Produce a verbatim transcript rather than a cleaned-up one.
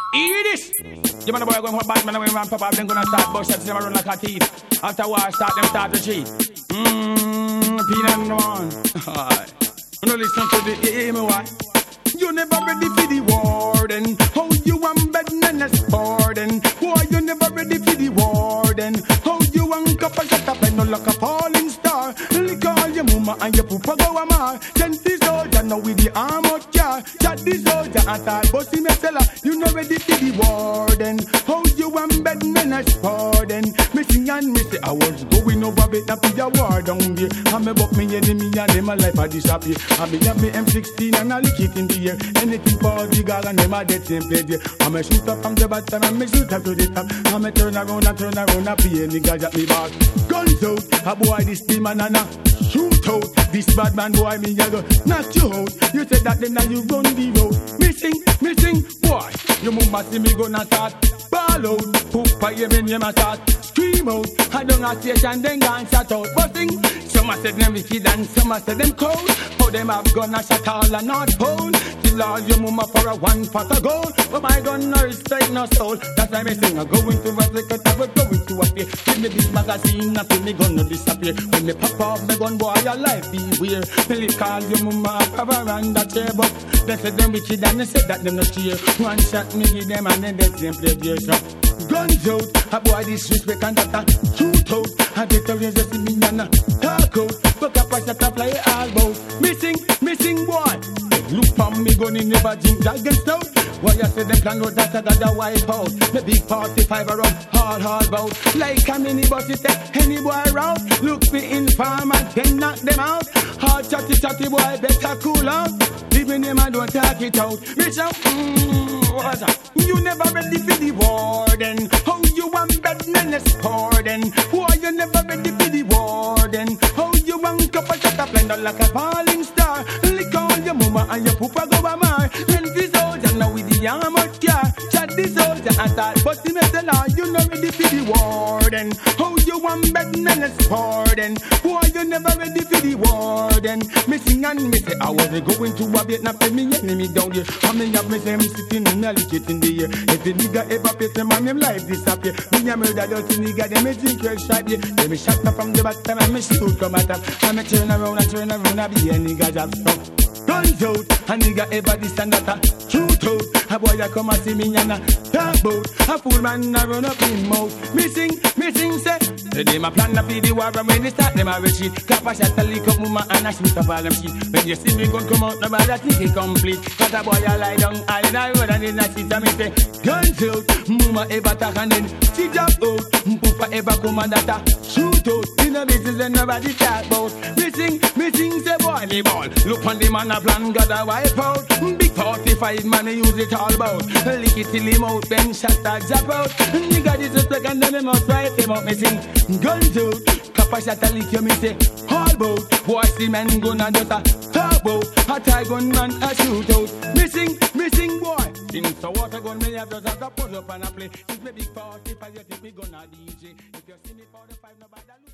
Hear this. You man the boy going for Batman and we run pop up, then gonna start bust shots, them run like a thief. After war start, them start to cheat. Mmm, peanut and one. Alright. You know listen to the aim, why? You never ready for the warden. How you want bed and a sporting? Why you never ready for the warden? How you want cup and shut up and no like a falling star? Lick all your mama and your poopa go a mar. Gentle soldier now with the armored car. Chat the soldier and start busting me seller. You never ready for the warden. How you want bed and a sporting? Missing and missing. I was going over bit up in your war down there. I'm about me enemy and them a life I disappear. I be up me M sixteen and I lick it in the air. Anything for the girl and them a dead same play there. I'm a shoot up from the bottom and me shoot up to the top. I'm a turn around and turn around and play niggas at me back. Guns out, a boy this team and a shoot out. This bad man boy me a go knock you out. You said that then now you run the road. Missing, missing, boy. You move see me gonna start ball out. Poop by your name and start scream out. I don't have station then go and shut out. Busting. Some a said them wicked and some a said them cold. How them have gun and shot all and not pole. Kill all your mama for a one pot of gold. But my gun no respect no soul. That's why me sing a going to a record I will going to a fear. Give me this magazine and feel me gun no disappear. When me pop off me gun boy your life be weird. Me call your mama a cover and a chair. But they said them wicked and they said that them no cheer. One shot me give them and then they same play their shot. Guns out, a boy disrespect and that a shoot out. I get a razor see me and a talk out. But a price that a fly all about. Missing, missing boy. Look for me gun in never drink against out. Why you say them plan out that I got a wipe out. The big forty-five around all all about. Like a mini bus it take any boy round. Look me in farm and then knock them out. Hard chatty chatty boy better cool out. Even him and don't talk it out. Bitch out, mmm, what's up? You never ready for the warden. How you want bed and a sporting? Why you never ready for the warden? How you want cup of shut up and like a falling star? Lick all your mama and your poopa go a mar. Then the soldier now with the armored car. Chat the soldier and start but the metal. You not ready for the warden. How you want bed and a sporting? Why you never ready for the warden? Missing and missing. I was going to a Vietnam for me enemy down here. I mean have me them sitting in a legit in the air. If the nigga ever pay them and them life disappear. Me a murder dirty nigga, them me drink your shot yeah. Them me shot up from the bottom and me shoot come at them. And me turn around and turn around and be a nigga job stuff. Guns out, a nigga ever this and that a shoot out. A boy a come and see me and a talk about. A fool man a run up him mouth. Missing, missing say. They dem a plan to feed the war and when they start them a retreat. Clap a shot a lick up mama and a shoot up all them shit. When you see me gun come out, nobody think it complete. Cause a boy a lie down all in a road and in a shit and me say guns out, mama ever talk and then she jump out. Poopa ever come and that a shoot out. In a business and nobody talk about. Missing, missing say boy the ball. Look on the man a plan got a wipe out. Big forty-five man use it all about. Lick it till him out, then shot a drop out. Nigga disrespect and then they must wipe him out. Missing guns out, cap a shot a lick you me say all about. Boy see men gonna just a talk about. A tie gun man a shoot out. Missing, missing boy. Since the water gun me have just a pull up and a play. It's me big forty-five you think me gonna D J. If you see me forty-five nobody